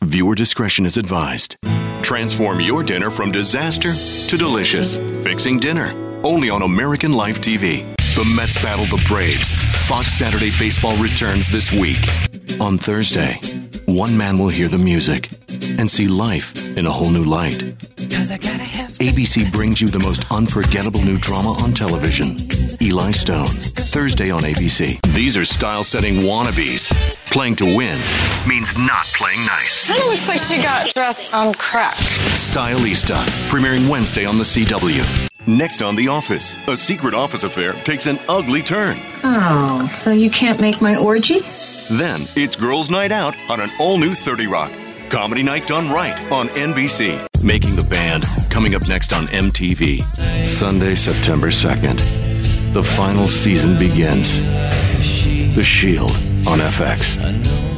Viewer discretion is advised. Transform your dinner from disaster to delicious. Fixing Dinner. Only on American Life TV. The Mets battle the Braves. Fox Saturday Baseball returns this week. On Thursday, one man will hear the music and see life in a whole new light. ABC brings you the most unforgettable new drama on television. Eli Stone. Thursday on ABC. These are style-setting wannabes. Playing to win means not playing nice. Kind of looks like she got dressed on crack. Stylista. Premiering Wednesday on the CW. Next on The Office, a secret office affair takes an ugly turn. Oh, so you can't make my orgy? Then it's Girls' Night Out on an all-new 30 Rock. Comedy night done right on NBC. Making the Band, coming up next on MTV. Sunday, September 2nd. The final season begins. The Shield on FX.